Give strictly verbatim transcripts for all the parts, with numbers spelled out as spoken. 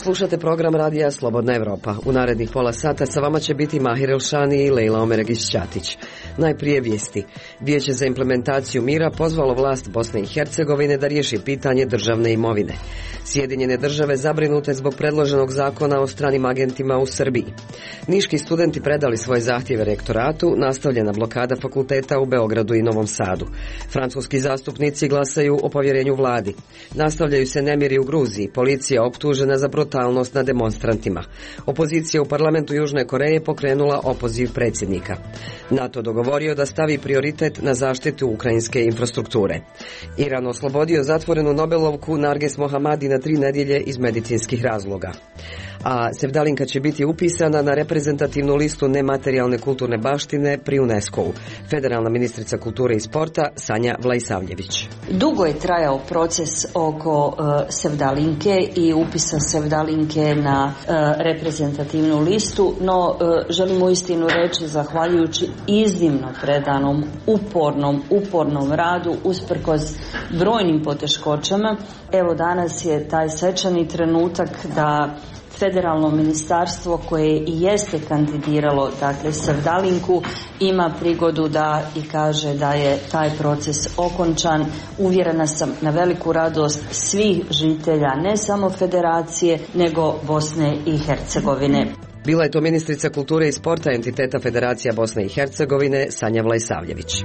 Slušate program radija Slobodna Evropa. U narednih pola sata sa vama će biti Mahir Elšani i Lejla Omeregić-Ćatić. Najprije vijesti. Vijeće za implementaciju mira pozvalo vlast Bosne i Hercegovine da riješi pitanje državne imovine. Sjedinjene države zabrinute zbog predloženog zakona o stranim agentima u Srbiji. Niški studenti predali svoje zahtjeve rektoratu, nastavljena blokada fakulteta u Beogradu i Novom Sadu. Francuski zastupnici glasaju o povjerenju vladi. Nastavljaju se nemiri u Gruziji, policija optužena za brutalnost na demonstrantima. Opozicija u parlamentu Južne Koreje pokrenula opoziv predsjednika. NATO dogovorio da stavi prioritet na zaštitu ukrajinske infrastrukture. Iran oslobodio zatvorenu Nobelovku Narges Mohammadi na tri nedjelje iz medicinskih razloga. A Sevdalinka će biti upisana na reprezentativnu listu nematerijalne kulturne baštine pri UNESCO-u. Federalna ministrica kulture i sporta Sanja Vlaisavljević. Dugo je trajao proces oko uh, Sevdalinke i upisa Sevdalinke na uh, reprezentativnu listu, no uh, želim uistinu reći, zahvaljujući iznimno predanom, upornom, upornom radu, usprkos brojnim poteškoćama, evo danas je taj svečani trenutak da Federalno ministarstvo koje i jeste kandidiralo, dakle, Sevdalinku, ima prigodu da i kaže da je taj proces okončan. Uvjerena sam na veliku radost svih žitelja, ne samo Federacije, nego Bosne i Hercegovine. Bila je to ministrica kulture i sporta entiteta Federacija Bosne i Hercegovine Sanja Vlaisavljević.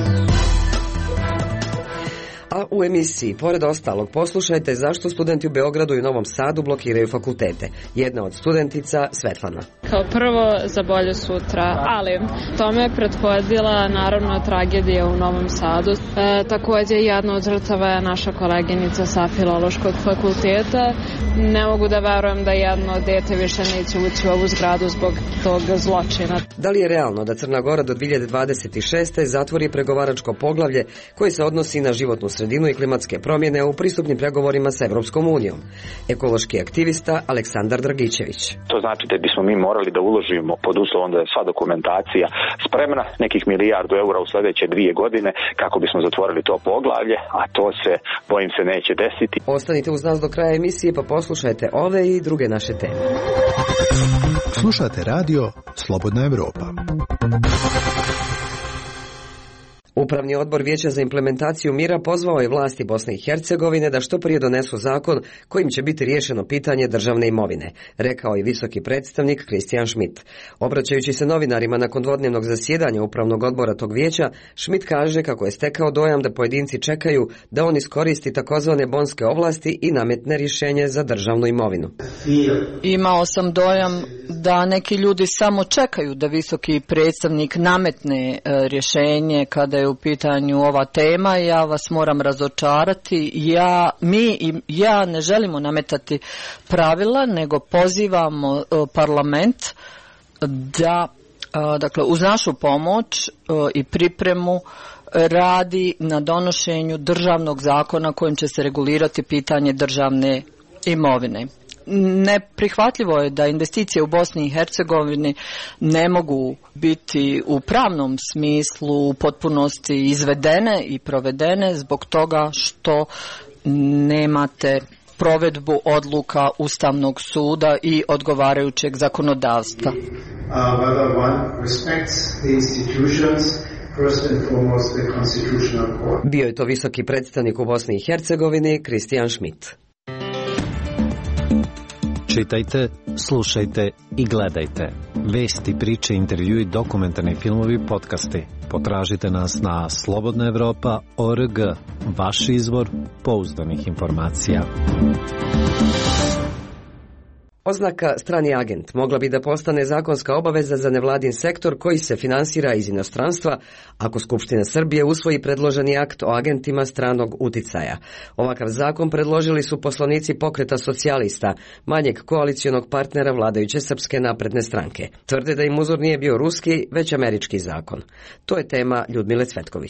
A u emisiji, pored ostalog, poslušajte zašto studenti u Beogradu i Novom Sadu blokiraju fakultete. Jedna od studentica, Svetlana. Kao prvo za bolje sutra, ali tome je prethodila naravno tragedija u Novom Sadu. E, također jedna od žrtava je naša koleginica sa Filološkog fakulteta. Ne mogu da verujem da jedno dete više neće ući u ovu zgradu zbog tog zločina. Da li je realno da Crna Gora do dvije hiljade dvadeset šeste. zatvori pregovaračko poglavlje koje se odnosi na životnu sredinu i klimatske promjene u pristupnim pregovorima sa Evropskom unijom? Ekološki aktivista Aleksandar Dragičević. To znači da bismo mi morali da uložimo pod uslovom da je sva dokumentacija spremna, nekih milijardu eura u sljedeće dvije godine kako bismo zatvorili to poglavlje, a to se, bojim se, neće desiti. Ostanite uz nas do kraja emisije pa poslušajte ove i druge naše teme. Slušate radio Slobodna Evropa. Upravni odbor Vijeća za implementaciju mira pozvao je vlasti Bosne i Hercegovine da što prije donesu zakon kojim će biti riješeno pitanje državne imovine, rekao je visoki predstavnik Christian Schmidt. Obraćajući se novinarima nakon dvodnevnog zasjedanja upravnog odbora tog vijeća, Schmidt kaže kako je stekao dojam da pojedinci čekaju da on iskoristi takozvane bonske ovlasti i nametne rješenje za državnu imovinu. Imao sam dojam da neki ljudi samo čekaju da visoki predstavnik nametne rješenje kada je u pitanju ova tema. Ja vas moram razočarati. Ja, mi i ja ne želimo nametati pravila, nego pozivamo parlament da, dakle, uz našu pomoć i pripremu radi na donošenju državnog zakona kojim će se regulirati pitanje državne imovine. Neprihvatljivo je da investicije u Bosni i Hercegovini ne mogu biti u pravnom smislu u potpunosti izvedene i provedene zbog toga što nemate provedbu odluka Ustavnog suda i odgovarajućeg zakonodavstva. Bio je to visoki predstavnik u Bosni i Hercegovini Christian Schmidt. Čitajte, slušajte i gledajte. Vesti, priče, intervjui, dokumentarni filmovi, podcasti. Potražite nas na slobodna evropa tačka org, vaš izvor pouzdanih informacija. Oznaka strani agent mogla bi da postane zakonska obaveza za nevladin sektor koji se finansira iz inostranstva ako Skupština Srbije usvoji predloženi akt o agentima stranog uticaja. Ovakav zakon predložili su poslanici Pokreta socijalista, manjeg koalicionog partnera vladajuće Srpske napredne stranke. Tvrde da im uzor nije bio ruski, već američki zakon. To je tema Ljudmile Cvetković.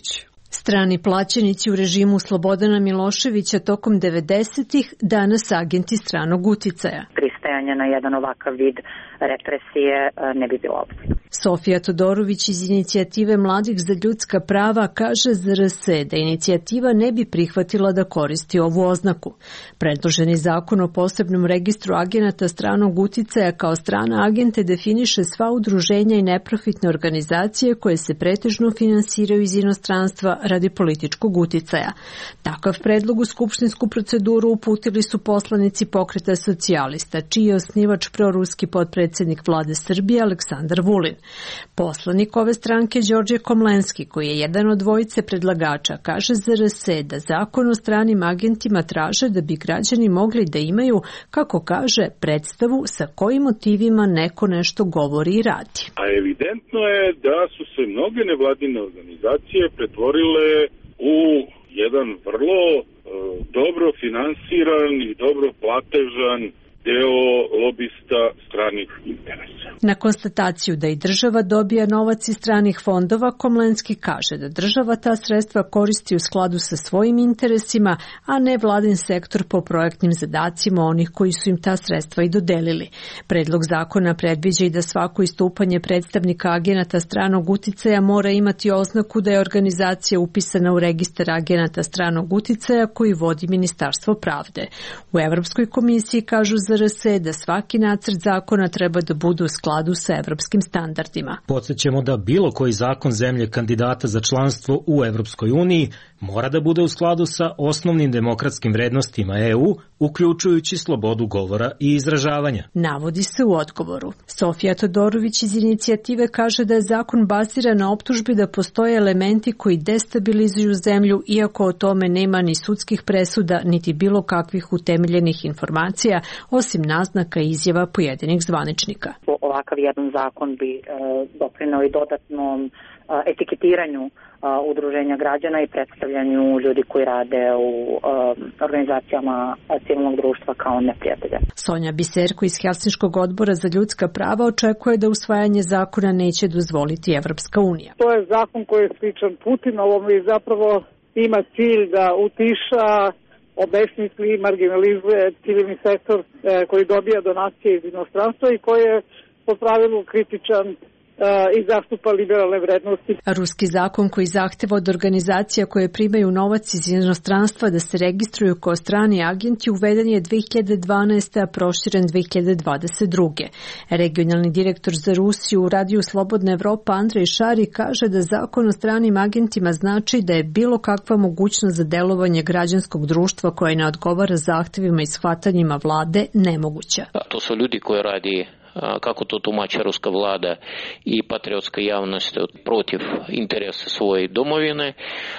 Strani plaćenici u režimu Slobodana Miloševića tokom devedesetih danas agenti stranog uticaja. Pristajanje na jedan ovakav vid represije ne bi bilo opasno. Sofija Todorović iz Inicijative mladih za ljudska prava kaže Z R S da inicijativa ne bi prihvatila da koristi ovu oznaku. Predloženi zakon o posebnom registru agenata stranog uticaja kao strana agente definiše sva udruženja i neprofitne organizacije koje se pretežno finansiraju iz inostranstva radi političkog uticaja. Takav predlog u skupštinsku proceduru uputili su poslanici Pokreta socijalista, čiji je osnivač proruski potpredsednik vlade Srbije Aleksandar Vulin. Poslanik ove stranke Đorđe Komlenski, koji je jedan od dvojice predlagača, kaže Z R S da zakon o stranim agentima traže da bi građani mogli da imaju, kako kaže, predstavu sa kojim motivima neko nešto govori i radi. A evidentno je da su se mnoge nevladine organizacije pretvorile u jedan vrlo e, dobro finansiran i dobro platežan deo lobista stranih interesa. Na konstataciju da i država dobija novac iz stranih fondova, Komlenski kaže da država ta sredstva koristi u skladu sa svojim interesima, a ne vladin sektor po projektnim zadacima onih koji su im ta sredstva i dodelili. Predlog zakona predviđa i da svako istupanje predstavnika agenata stranog uticaja mora imati oznaku da je organizacija upisana u registar agenata stranog uticaja koji vodi Ministarstvo pravde. U Evropskoj komisiji kažu Z R S da svaki nacrt zakona treba da bude u skladu sa evropskim standardima. Podsjećamo da bilo koji zakon zemlje kandidata za članstvo u Evropskoj uniji mora da bude u skladu sa osnovnim demokratskim vrednostima E U, uključujući slobodu govora i izražavanja. Navodi se u odgovoru. Sofija Todorović iz Inicijative kaže da je zakon baziran na optužbi da postoje elementi koji destabilizuju zemlju, iako o tome nema ni sudskih presuda, niti bilo kakvih utemeljenih informacija, osim naznaka i izjava pojedinih zvaničnika. Ovakav jedan zakon bi e, doprineo i dodatnom e, etiketiranju e, udruženja građana i predstavljanju ljudi koji rade u e, organizacijama civilnog društva kao neprijatelja. Sonja Biserko iz Helsinškog odbora za ljudska prava očekuje da usvajanje zakona neće dozvoliti Evropska unija. To je zakon koji je sličan Putinovom i zapravo ima cilj da utiša, obesmisli i marginalizuje civilni sektor e, koji dobija donacije iz inostranstva i koji je po pravilu kritičan i zastupa liberalne vrednosti. Ruski zakon koji zahteva od organizacija koje primaju novac iz inostranstva da se registruju kao strani agenti uveden je dve hiljade dvanaeste. a proširen dve hiljade dvadeset druge. Regionalni direktor za Rusiju u radiju Slobodna Evropa Andrej Šari kaže da zakon o stranim agentima znači da je bilo kakva mogućnost za delovanje građanskog društva koje ne odgovara zahtevima i shvatanjima vlade nemoguća. To su ljudi koji radi, kako to tumači ruska vlada i patriotska javnost protiv interesa svoje domovine,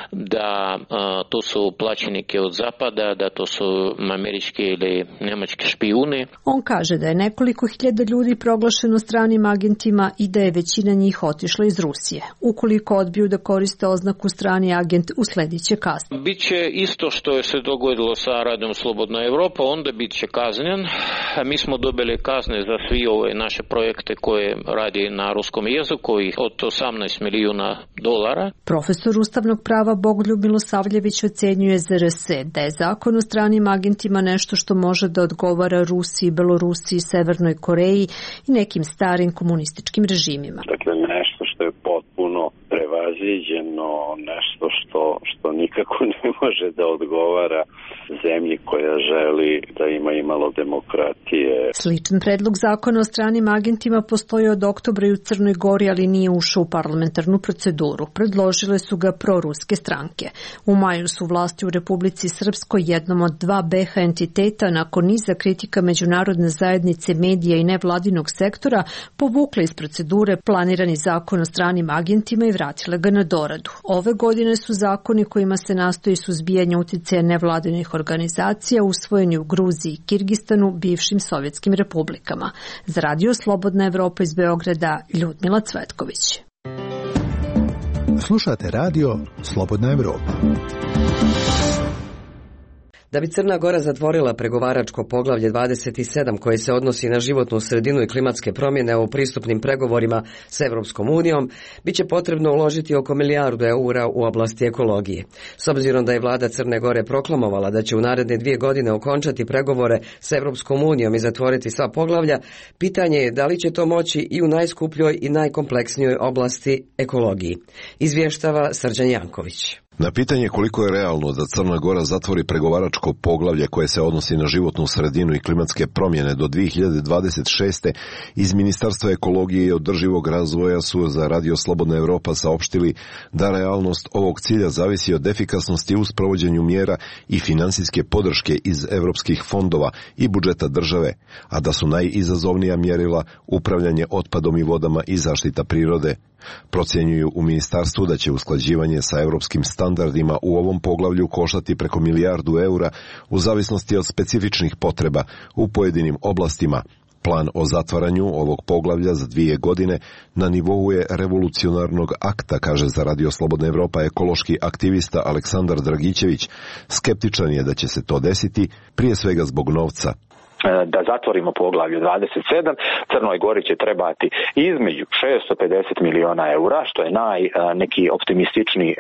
da to su plaćenike od zapada, da to su američki ili njemački špijuni. On kaže da je nekoliko hiljada ljudi proglašeno stranim agentima i da je većina njih otišla iz Rusije. Ukoliko odbiju da koriste oznaku strani agent, usledit će kazna. Biće isto što je se dogodilo sa radom Slobodna Evropa, onda bit će kaznjen. Mi smo dobili kazne za svi ove naše projekte koje radi na ruskom jeziku od osamnaest milijuna dolara. Profesor ustavnog prava Bogoljub Milosavljević ocenjuje Z R S da je zakon o stranim agentima nešto što može da odgovara Rusiji, Belorusiji, Severnoj Koreji i nekim starim komunističkim režimima. Dakle, nešto što je potpuno prevaziđeno, nešto što, što nikako ne može da odgovara zemlji koja želi da ima imalo demokratije. Sličan predlog zakona o stranim agentima postoji od oktobra i u Crnoj Gori, ali nije ušao u parlamentarnu proceduru. Predložile su ga proruske stranke. U maju su vlasti u Republici Srpskoj, jednom od dva B H entiteta, nakon niza kritika međunarodne zajednice, medija i nevladinog sektora, povukle iz procedure planirani zakon o stranim agentima i vratile ga na doradu. Ove godine su zakoni kojima se nastoji suzbijanje uticaja nevladinih organizacija usvojeni u Gruziji i Kirgistanu, bivšim sovjetskim republikama. Za Radio Slobodna Evropa iz Beograda, Ljudmila Cvetković. Slušate Radio Slobodna Evropa. Da bi Crna Gora zatvorila pregovaračko poglavlje dvadeset sedam koje se odnosi na životnu sredinu i klimatske promjene u pristupnim pregovorima s Europskom unijom, bit će potrebno uložiti oko milijardu eura u oblasti ekologije. S obzirom da je vlada Crne Gore proklamovala da će u naredne dvije godine okončati pregovore s Europskom unijom i zatvoriti sva poglavlja, pitanje je da li će to moći i u najskupljoj i najkompleksnijoj oblasti ekologiji. Izvještava Srđan Janković. Na pitanje koliko je realno da Crna Gora zatvori pregovaračko poglavlje koje se odnosi na životnu sredinu i klimatske promjene do dvije hiljade dvadeset šeste. iz Ministarstva ekologije i održivog razvoja su za Radio Slobodna Evropa saopštili da realnost ovog cilja zavisi od efikasnosti u sprovođenju mjera i finansijske podrške iz europskih fondova i budžeta države, a da su najizazovnija mjerila upravljanje otpadom i vodama i zaštita prirode. Procjenjuju u ministarstvu da će usklađivanje sa europskim standardima u ovom poglavlju koštati preko milijardu eura u zavisnosti od specifičnih potreba u pojedinim oblastima. Plan o zatvaranju ovog poglavlja za dvije godine na nivou je revolucionarnog akta, kaže za Radio Slobodna Evropa ekološki aktivista Aleksandar Dragićević. Skeptičan je da će se to desiti, prije svega zbog novca. Da zatvorimo poglavlje dvadeset sedam, Crnoj Gori će trebati između šesto pedeset miliona eura, što je naj neki optimistični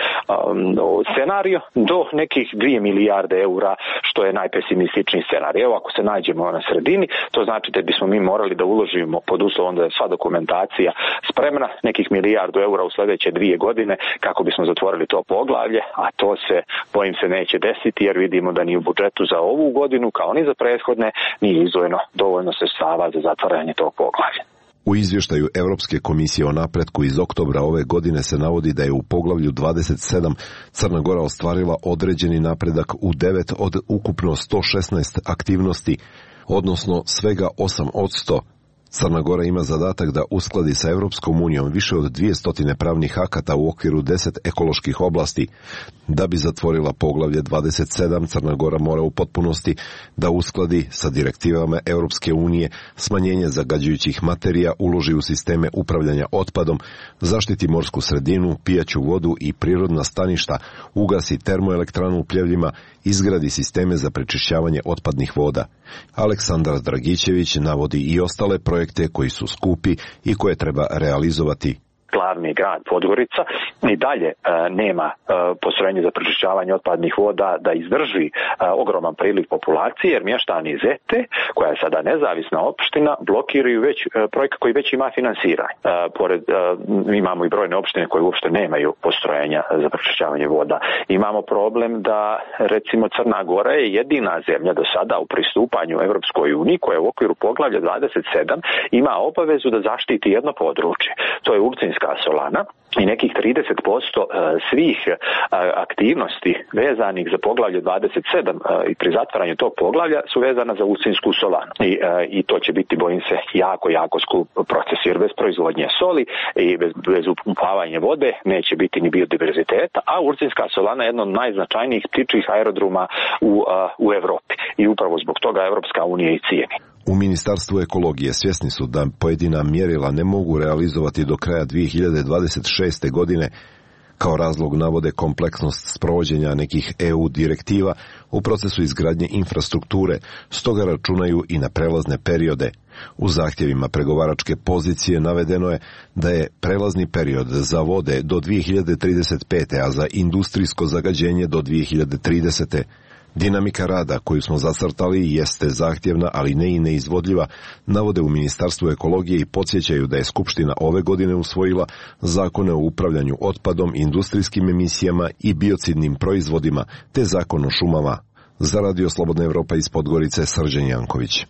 scenario, do nekih dvije milijarde eura, što je najpesimističniji scenarij. Evo, ako se nađemo na sredini, to znači da bismo mi morali da uložimo, pod uslovom da je sva dokumentacija spremna, nekih milijardu eura u sljedeće dvije godine kako bismo zatvorili to poglavlje, a to se, bojim se, neće desiti jer vidimo da ni u budžetu za ovu godinu, kao ni za prethodne, nije izdvojeno dovoljno sredstava za zatvaranje tog poglavlja. U izvještaju Europske komisije o napretku iz oktobra ove godine se navodi da je u poglavlju dvadeset sedam Crna Gora ostvarila određeni napredak u devet od ukupno sto šesnaest aktivnosti, odnosno svega osam posto. Crna Gora ima zadatak da uskladi sa Europskom unijom više od dvjesto pravnih akata u okviru deset ekoloških oblasti. Da bi zatvorila poglavlje dvadeset sedam, Crna Gora mora u potpunosti da uskladi sa direktivama Europske unije smanjenje zagađujućih materija, uloži u sisteme upravljanja otpadom, zaštiti morsku sredinu, pijaću vodu i prirodna staništa, ugasi termoelektranu u Pljevljima, izgradi sisteme za prečišćavanje otpadnih voda. Aleksandar Dragićević navodi i ostale projekte koji su skupi i koje treba realizovati. Glavni grad Podgorica i dalje e, nema e, postrojenje za prečišćavanje otpadnih voda da izdrži e, ogroman priliv populacije, jer mještani Zete, koja je sada nezavisna opština, blokiraju već e, projekt koji već ima finansiranje. E, pored, e, imamo i brojne opštine koje uopšte nemaju postrojenja za prečišćavanje voda. Imamo problem da, recimo, Crna Gora je jedina zemlja do sada u pristupanju Europskoj uniji koja u okviru poglavlja dvadeset sedam ima obavezu da zaštiti jedno područje. To je Ulcinska solana i nekih trideset posto svih aktivnosti vezanih za poglavlje dvadeset sedam i pri zatvaranju tog poglavlja su vezana za Ulcinsku solanu. I, i to će biti, bojim se, jako, jako skup proces, jer bez proizvodnje soli i bez, bez upumpavanja vode neće biti ni biodiverziteta, a Ulcinska solana je jedna od najznačajnijih ptičjih aerodroma u, u Evropi i upravo zbog toga Evropska unija i cijeni. U Ministarstvu ekologije svjesni su da pojedina mjerila ne mogu realizovati do kraja dvije hiljade dvadeset šeste. godine. Kao razlog navode kompleksnost sprovođenja nekih E U direktiva u procesu izgradnje infrastrukture, stoga računaju i na prelazne periode. U zahtjevima pregovaračke pozicije navedeno je da je prelazni period za vode do dvije hiljade trideset pete. a za industrijsko zagađenje do dvije hiljade tridesete. Dinamika rada koju smo zacrtali jeste zahtjevna, ali ne i neizvodljiva, navode u Ministarstvu ekologije i podsjećaju da je Skupština ove godine usvojila zakone o upravljanju otpadom, industrijskim emisijama i biocidnim proizvodima, te zakon o šumama. Za Radio Slobodna Evropa iz Podgorice, Srđan Janković.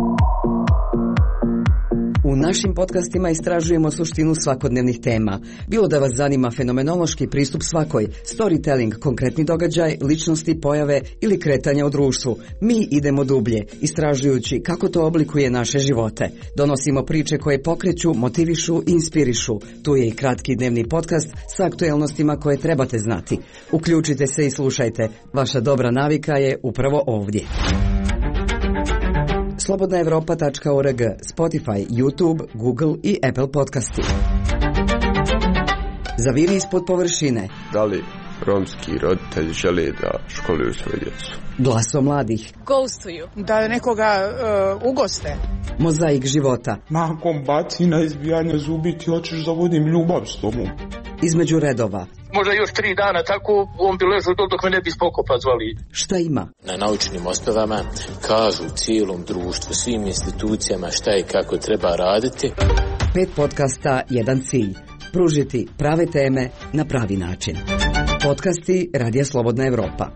U našim podcastima istražujemo suštinu svakodnevnih tema. Bilo da vas zanima fenomenološki pristup svakoj, storytelling, konkretni događaj, ličnosti, pojave ili kretanja u društvu. Mi idemo dublje, istražujući kako to oblikuje naše živote. Donosimo priče koje pokreću, motivišu i inspirišu. Tu je i kratki dnevni podcast sa aktuelnostima koje trebate znati. Uključite se i slušajte. Vaša dobra navika je upravo ovdje. slobodna evropa tačka org, Spotify, YouTube, Google i Apple podcasti. Zaviri ispod površine. Da li romski roditelji žele da školuju svoje djecu. Glaso mladih. Gostuju. Da nekoga uh, ugoste. Mozaik života. Nakon bacina, izbijanja zubi ti hoćeš da vodim ljubav s tobom. Između redova. Možda još tri dana tako on bi ležao dok me ne bi spokopa zvali. Šta ima? Na naučnim osnovama kažu cijelom društvu, svim institucijama šta i kako treba raditi. Pet podcasta, jedan cilj. Pružiti prave teme na pravi način. Podcasti Radija Slobodna Evropa.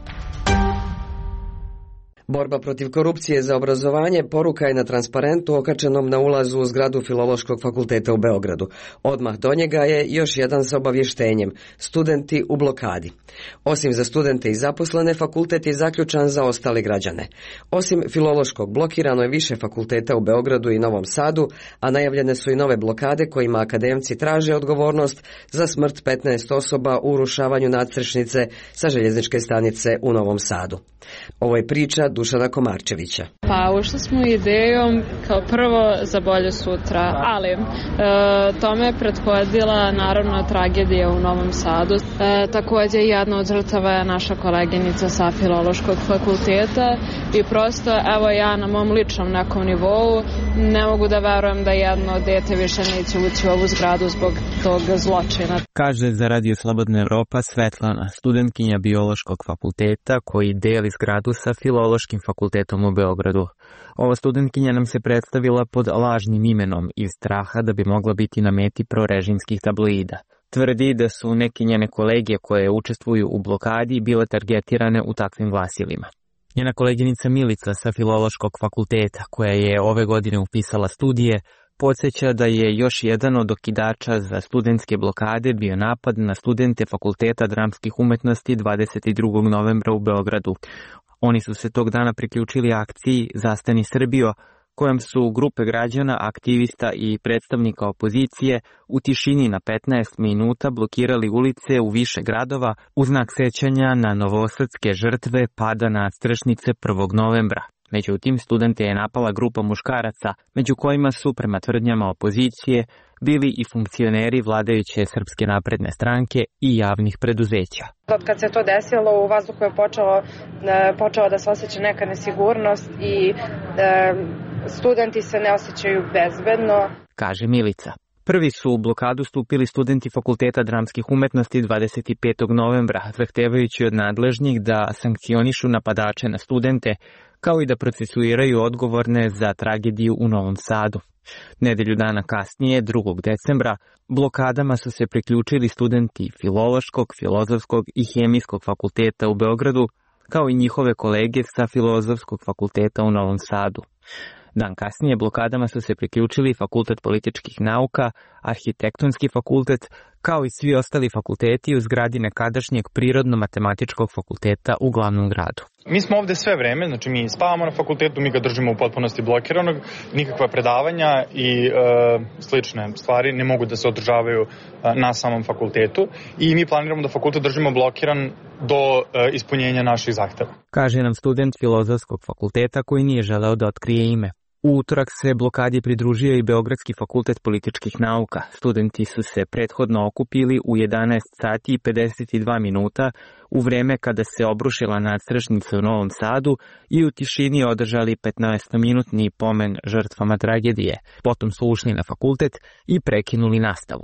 Borba protiv korupcije za obrazovanje poruka je na transparentu okačenom na ulazu u zgradu Filološkog fakulteta u Beogradu. Odmah do njega je još jedan sa obavještenjem. Studenti u blokadi. Osim za studente i zaposlene, fakultet je zaključan za ostale građane. Osim Filološkog, blokirano je više fakulteta u Beogradu i Novom Sadu, a najavljene su i nove blokade kojima akademci traže odgovornost za smrt petnaest osoba u urušavanju nadstrešnice sa željezničke stanice u Novom Sadu. Ovo je priča Dušana Komarčevića. Pa ušli smo idejom kao prvo za bolje sutra, ali e, tome je prethodila naravno tragedija u Novom Sadu. E, također jedna od žrtava je naša koleginica sa Filološkog fakulteta i prosto evo ja na mom ličnom nekom nivou ne mogu da verujem da jedno dete više neće ući u ovu zgradu zbog tog zločina. Kaže za Radio Slobodna Evropa Svetlana, studentkinja Biološkog fakulteta koji deli zgradu sa Filološkim fakultetom u Beogradu. Ova studentkinja nam se predstavila pod lažnim imenom iz straha da bi mogla biti na meti prorežimskih tabloida. Tvrdi da su neke njene kolege koje učestvuju u blokadi bile targetirane u takvim glasilima. Njena koleginica Milica sa Filološkog fakulteta, koja je ove godine upisala studije, podsjeća da je još jedan od okidača za studentske blokade bio napad na studente Fakulteta dramskih umetnosti dvadeset drugog novembra u Beogradu. Oni su se tog dana priključili akciji Zastani Srbijo, kojom su grupe građana, aktivista i predstavnika opozicije u tišini na petnaest minuta blokirali ulice u više gradova u znak sećanja na novosadske žrtve pada nadstrešnice prvog novembra. Međutim, studente je napala grupa muškaraca, među kojima su, prema tvrdnjama opozicije, bili i funkcioneri vladajuće Srpske napredne stranke i javnih preduzeća. Od kad se to desilo, u vazduhu je počelo, počela da se osjeća neka nesigurnost i e, studenti se ne osjećaju bezbedno, kaže Milica. Prvi su u blokadu stupili studenti Fakulteta dramskih umetnosti dvadeset petog novembra, zahtevajući od nadležnih da sankcionišu napadače na studente, kao i da procesuiraju odgovorne za tragediju u Novom Sadu. Nedelju dana kasnije, drugog decembra, blokadama su se priključili studenti Filološkog, Filozofskog i Hemijskog fakulteta u Beogradu, kao i njihove kolege sa Filozofskog fakulteta u Novom Sadu. Dan kasnije blokadama su se priključili Fakultet političkih nauka, Arhitektonski fakultet, kao i svi ostali fakulteti u zgradi nekadašnjeg Prirodno-matematičkog fakulteta u glavnom gradu. Mi smo ovde sve vreme, znači mi spavamo na fakultetu, mi ga držimo u potpunosti blokiranog, nikakva predavanja i e, slične stvari ne mogu da se održavaju e, na samom fakultetu i mi planiramo da fakultet držimo blokiran do e, ispunjenja naših zahteva. Kaže nam student Filozofskog fakulteta koji nije želeo da otkrije ime. U utorak se blokadi pridružio i Beogradski fakultet političkih nauka. Studenti su se prethodno okupili u jedanaest sati i pedeset dva minuta u vreme kada se obrušila nadstrešnica u Novom Sadu i u tišini održali petnaestminutni pomen žrtvama tragedije. Potom su ušli na fakultet i prekinuli nastavu.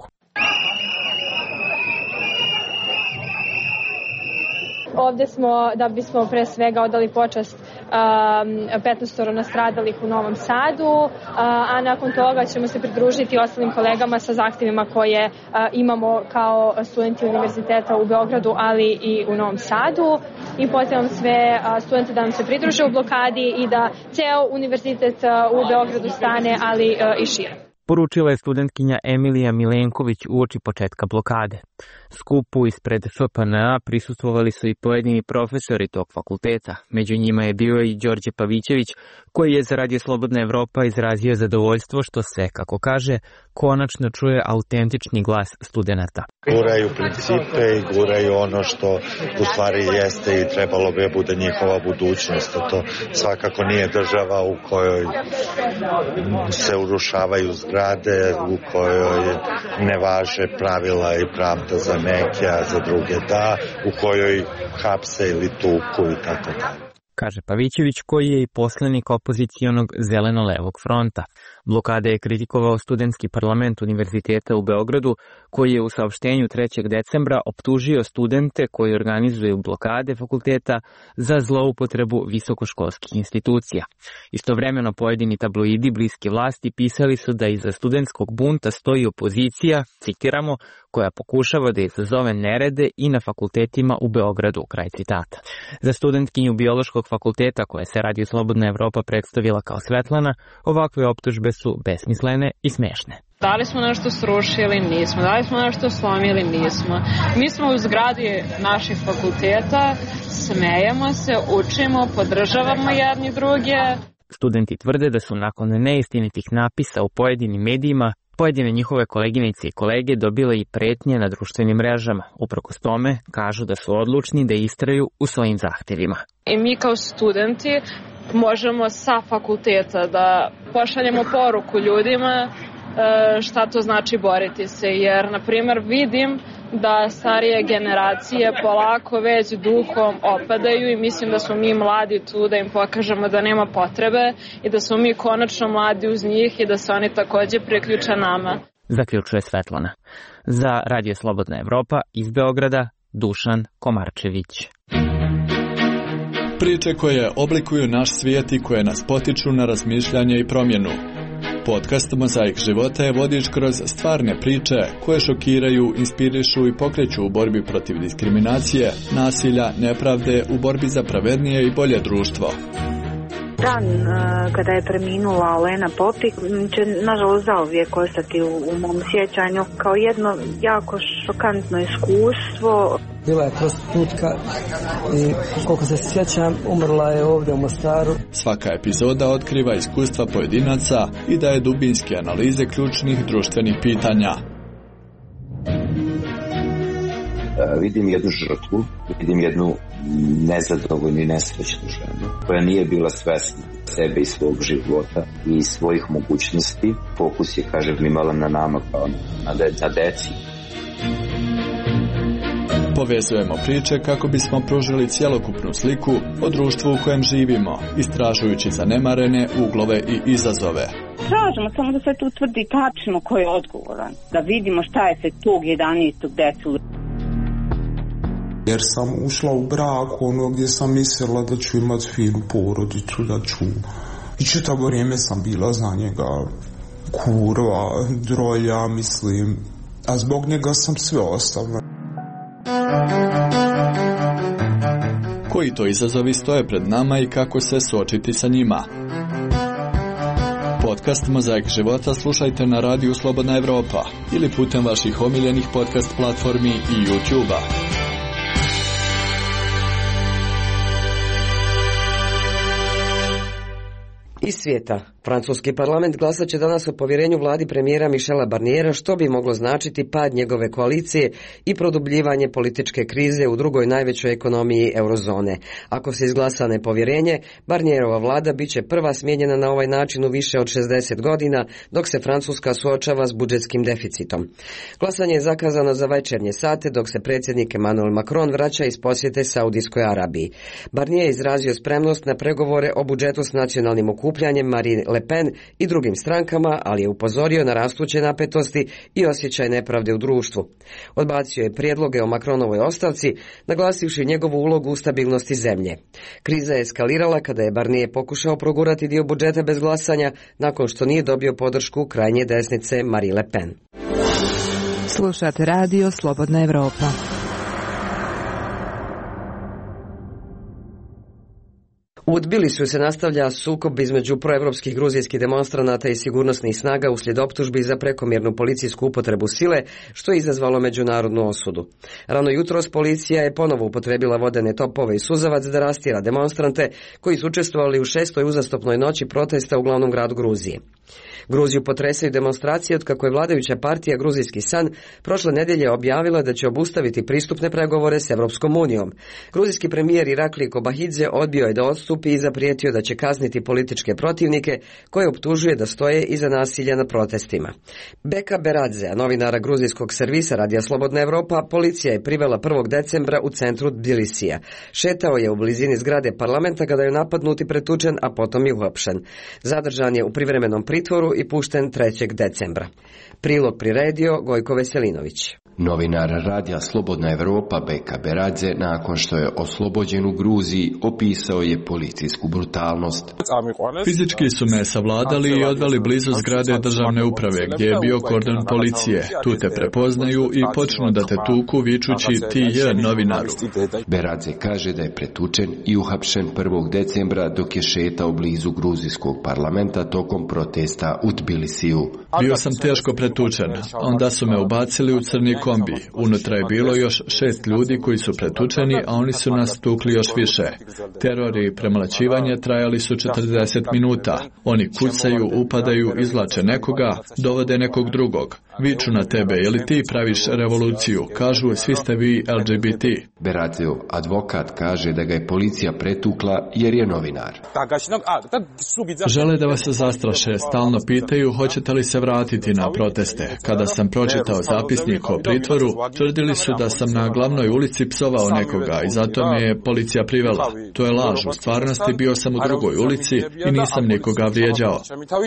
Ovde smo da bismo pre svega odali počast petnaest nastradalih u Novom Sadu, a nakon toga ćemo se pridružiti ostalim kolegama sa zahtjevima koje imamo kao studenti univerziteta u Beogradu, ali i u Novom Sadu. I pozivam sve studente da nam se pridruže u blokadi i da ceo univerzitet u Beogradu stane, ali i šire. Poručila je studentkinja Emilija Milenković uoči početka blokade. Skupu ispred F P N A prisustvovali su i pojedini profesori tog fakulteta. Među njima je bio i Đorđe Pavićević, koji je za Radio Slobodna Evropa izrazio zadovoljstvo što se, kako kaže, konačno čuje autentični glas studenata. Guraju principe i guraju ono što u stvari jeste i trebalo bi bude njihova budućnost. To svakako nije država u kojoj se urušavaju zgrade, u kojoj ne važe pravila i pravda studenta za neke, a za druge da, u kojoj hapse ili tuku i tako da. Kaže Pavićević, koji je i poslanik opozicionog Zeleno-levog fronta. Blokada je kritikovao studentski parlament Univerziteta u Beogradu, koji je u saopštenju trećeg decembra optužio studente koji organizuju blokade fakulteta za zloupotrebu visokoškolskih institucija. Istovremeno pojedini tabloidi bliski vlasti pisali su da iza studentskog bunta stoji opozicija, citiramo, koja pokušava da izazove nerede i na fakultetima u Beogradu, kraj citata. Za studentkinju Biološkog fakulteta, koja se Radio Slobodna Evropa predstavila kao Svetlana, ovakve optužbe su besmislene i smešne. Da li smo nešto srušili? Nismo. Da li smo nešto slomili? Nismo. Mi smo u zgradi naših fakulteta, smejemo se, učimo, podržavamo jedni druge. Studenti tvrde da su nakon neistinitih napisa u pojedinim medijima pojedine njihove koleginice i kolege dobile i pretnje na društvenim mrežama. Uprkos tome, kažu da su odlučni da istraju u svojim zahtevima. I mi kao studenti možemo sa fakulteta da pošaljemo poruku ljudima šta to znači boriti se, jer, na primjer, vidim da starije generacije polako već duhom opadaju i mislim da smo mi mladi tu da im pokažemo da nema potrebe i da smo mi konačno mladi uz njih i da se oni takođe priključe nama. Zaključuje Svetlana. Za Radio Slobodna Evropa iz Beograda, Dušan Komarčević. Priče koje oblikuju naš svijet i koje nas potiču na razmišljanje i promjenu. Podcast Mozaik života je vodič kroz stvarne priče koje šokiraju, inspirišu i pokreću u borbi protiv diskriminacije, nasilja, nepravde, u borbi za pravednije i bolje društvo. Dan kada je preminula Olena Popik će nažalost zauvijek ostati u, u mom sjećanju kao jedno jako šokantno iskustvo. Bila je prostitutka i koliko se sjećam umrla je ovdje u Mostaru. Svaka epizoda otkriva iskustva pojedinaca i daje dubinske analize ključnih društvenih pitanja. Uh, vidim jednu žrtvu, vidim jednu nezadovoljnu i nesrećnu ženu koja nije bila svesna sebe i svog života i svojih mogućnosti. Fokus je, kažem, imala na nama kao na, de, na deci. Povezujemo priče kako bismo pružili cjelokupnu sliku o društvu u kojem živimo, istražujući zanemarene uglove i izazove. Tražimo samo da se tu utvrdi tačno ko je odgovoran, da vidimo šta je se tog jedanaestog desilo. Jer sam ušla u brak ono gdje sam mislila da ću imati finu porodicu, da ću... I čitavo vrijeme sam bila za njega kurva, drolja, mislim. A zbog njega sam sve ostavila. Koji to izazovi stoje pred nama i kako se suočiti sa njima? Podcast Mozaik života slušajte na Radiju Slobodna Evropa ili putem vaših omiljenih podcast platformi i YouTube-a. Iz svijeta. Francuski parlament glasat će danas o povjerenju vladi premijera Michela Barniera, što bi moglo značiti pad njegove koalicije i produbljivanje političke krize u drugoj najvećoj ekonomiji eurozone. Ako se izglasa nepovjerenje, Barnierova vlada bit će prva smijenjena na ovaj način u više od šezdeset godina, dok se Francuska suočava s budžetskim deficitom. Glasanje je zakazano za večernje sate, dok se predsjednik Emmanuel Macron vraća iz posjete Saudijskoj Arabiji. Barnier je izrazio spremnost na pregovore o budžetu s nacionalnim okupljanjem Marine Le Pen i drugim strankama, ali je upozorio na rastuće napetosti i osjećaj nepravde u društvu. Odbacio je prijedloge o Macronovoj ostavci, naglasivši njegovu ulogu u stabilnosti zemlje. Kriza je eskalirala kada je Barnier pokušao progurati dio budžeta bez glasanja, nakon što nije dobio podršku krajnje desnice Marine Le Pen. Slušate Radio Slobodna Evropa. U Tbilisiju se nastavlja sukob između proevropskih gruzijskih demonstranata i sigurnosnih snaga uslijed optužbi za prekomjernu policijsku upotrebu sile, što je izazvalo međunarodnu osudu. Rano jutros policija je ponovo upotrebila vodene topove i suzavac da rastjera demonstrante koji su učestvovali u šestoj uzastopnoj noći protesta u glavnom gradu Gruzije. Gruziju potresaju demonstracije otkako je vladajuća partija Gruzijski san prošle nedjelje objavila da će obustaviti pristupne pregovore s Evropskom unijom. Gruzijski premijer Irakli Kobahidze odbio je da odstupi nastupi i zaprijetio da će kazniti političke protivnike koje optužuje da stoje iza nasilja na protestima. Beka Beradzea, novinara gruzijskog servisa Radija Slobodna Evropa, policija je privela prvog decembra u centru Tbilisija. Šetao je u blizini zgrade parlamenta kada je napadnut i pretučen, a potom je uhapšen. Zadržan je u privremenom pritvoru i pušten trećeg decembra. Prilog priredio Gojko Veselinović. Novinar Radija Slobodna Evropa Beka Beradze, nakon što je oslobođen u Gruziji, opisao je policijsku brutalnost. Fizički su me savladali i odveli blizu zgrade državne uprave, gdje je bio kordon policije. Tu te prepoznaju i počnu da te tuku vičući ti je novinaru. Beradze kaže da je pretučen i uhapšen prvog decembra dok je šetao blizu gruzijskog parlamenta tokom protesta u Tbilisiju. Bio sam teško pretučen. Onda su me ubacili u crni kombi. Unutra je bilo još šest ljudi koji su pretučeni, a oni su nas tukli još više. Teror i premlaćivanje trajali su četrdeset minuta. Oni kucaju, upadaju, izvlače nekoga, dovode nekog drugog. Viču na tebe, je li ti praviš revoluciju? Kažu, svi ste vi L G B T. Beradzeov advokat kaže da ga je policija pretukla jer je novinar. Žele da vas zastraše, stalno pitaju hoćete li se vratiti na proteste. Kada sam pročitao zapisnik o pritvoru, tvrdili su da sam na glavnoj ulici psovao nekoga i zato me je policija privela. To je laž, u stvarnosti bio sam u drugoj ulici i nisam nikoga vrijeđao.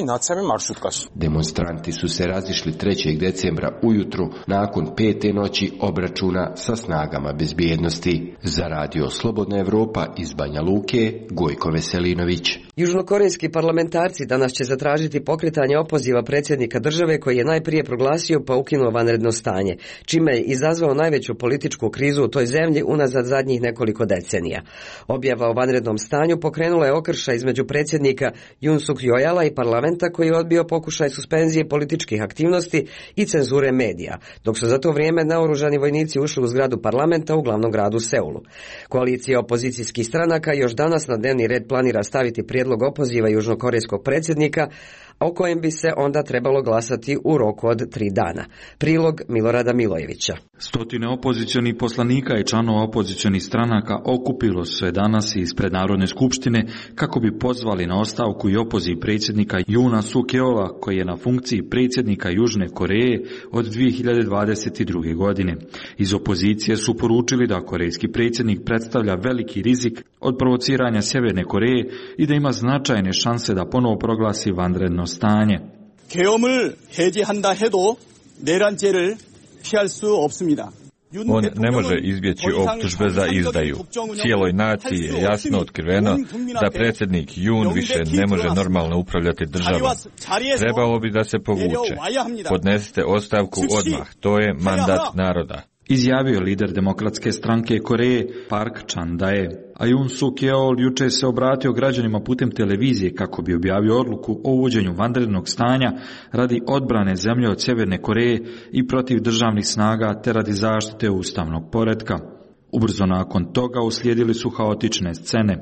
Demonstranti su se razišli trećeg decembra ujutru nakon pete noći obračuna sa snagama bezbjednosti. Za Radio Slobodna Evropa iz Banja Luke, Gojko Veselinović. Južnokorejski parlamentarci danas će zatražiti pokretanje opoziva predsjednika države koji je najprije proglasio pa ukinuo vanredno stanje, čime je izazvao najveću političku krizu u toj zemlji unazad zadnjih nekoliko decenija. Objava o vanrednom stanju pokrenula je okršaj između predsjednika Yoon Suk Yeola i parlamenta koji je odbio pokušaj suspenzije političkih aktivnosti i cenzure medija, dok su za to vrijeme naoružani vojnici ušli u zgradu parlamenta u glavnom gradu Seulu. Koalicija opozicijskih stranaka još danas na dnevni red planira staviti prijedlog opoziva južnokorejskog predsjednika, o kojem bi se onda trebalo glasati u roku od tri dana. Prilog Milorada Milojevića. Stotine opozicionih poslanika i članova opozicionih stranaka okupilo se danas ispred Narodne skupštine kako bi pozvali na ostavku i opoziv predsjednika Yoona Suk Yeola, koji je na funkciji predsjednika Južne Koreje od dvije hiljade dvadeset druge. godine. Iz opozicije su poručili da korejski predsjednik predstavlja veliki rizik od provociranja Sjeverne Koreje i da ima značajne šanse da ponovo proglasi vanredno stanje. 계엄을 해제한다 해도 내란죄를 피할 수 없습니다. On ne može izbjeći optužbe za izdaju. Cijeloj naciji je jasno otkriveno da predsjednik Yoon više ne može normalno upravljati državom. Trebalo bi da se povuče. Podnesite ostavku odmah. To je mandat naroda. Izjavio lider demokratske stranke Koreje Park Chan-dae. A Yoon Suk Yeol juče se obratio građanima putem televizije kako bi objavio odluku o uvođenju vanrednog stanja radi odbrane zemlje od Sjeverne Koreje i protiv državnih snaga te radi zaštite ustavnog poretka. Ubrzo nakon toga uslijedili su haotične scene.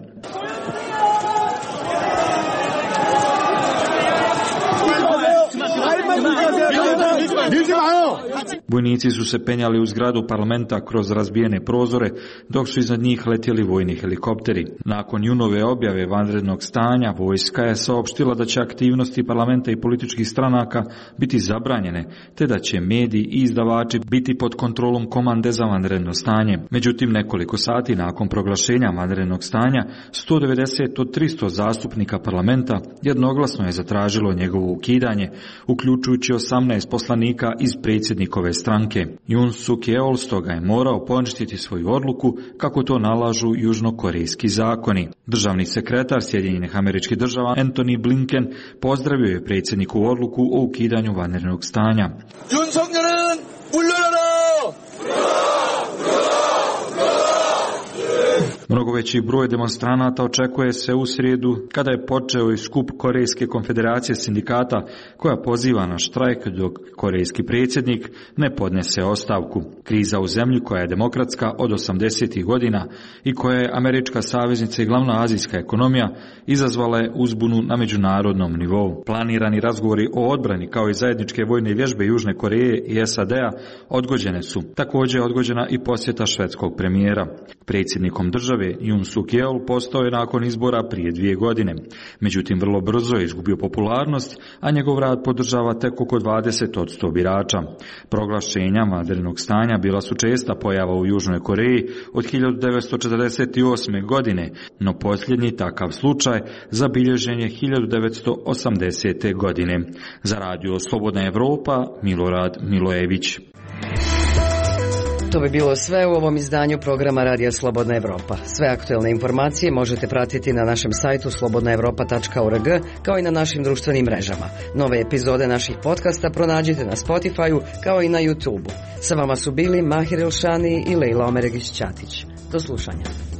Vojnici su se penjali u zgradu parlamenta kroz razbijene prozore, dok su iznad njih letjeli vojni helikopteri. Nakon Yoonove objave vanrednog stanja, vojska je saopštila da će aktivnosti parlamenta i političkih stranaka biti zabranjene, te da će mediji i izdavači biti pod kontrolom komande za vanredno stanje. Međutim, nekoliko sati nakon proglašenja vanrednog stanja, sto devedeset od tristo zastupnika parlamenta jednoglasno je zatražilo njegovo ukidanje, uključujući osamnaest poslanika iz predsjednikove stranke. Yoon Suk Yeol stoga je morao poništiti svoju odluku kako to nalažu južnokorejski zakoni. Državni sekretar Sjedinjenih Američkih Država Antony Blinken pozdravio je predsjednikovu odluku o ukidanju vanrednog stanja. 윤석열은 물러나라! Mnogo veći broj demonstranata očekuje se u srijedu kada je počeo i skup Korejske konfederacije sindikata koja poziva na štrajk dok korejski predsjednik ne podnese ostavku. Kriza u zemlji koja je demokratska od osamdesetih godina i koja je američka saveznica i glavna azijska ekonomija izazvala je uzbunu na međunarodnom nivou. Planirani razgovori o odbrani kao i zajedničke vojne vježbe Južne Koreje i S A D-a odgođene su. Također je odgođena i posjeta švedskog premijera. Predsjednikom države države Yoon Suk Yeol postao je nakon izbora prije dvije godine. Međutim, vrlo brzo je izgubio popularnost, a njegov rad podržava tek oko dvadeset posto birača. Proglašenja vanrednog stanja bila su česta pojava u Južnoj Koreji od hiljadu devetsto četrdeset osme. godine, no posljednji takav slučaj zabilježen je hiljadu devetsto osamdesete. godine. Za radio Slobodna Evropa, Milorad Milojević. To bi bilo sve u ovom izdanju programa Radija Slobodna Evropa. Sve aktuelne informacije možete pratiti na našem sajtu slobodna evropa tačka org kao i na našim društvenim mrežama. Nove epizode naših podcasta pronađite na Spotify-u kao i na YouTube-u. Sa vama su bili Mahir Elšani i Lejla Omeregić-Ćatić. Do slušanja.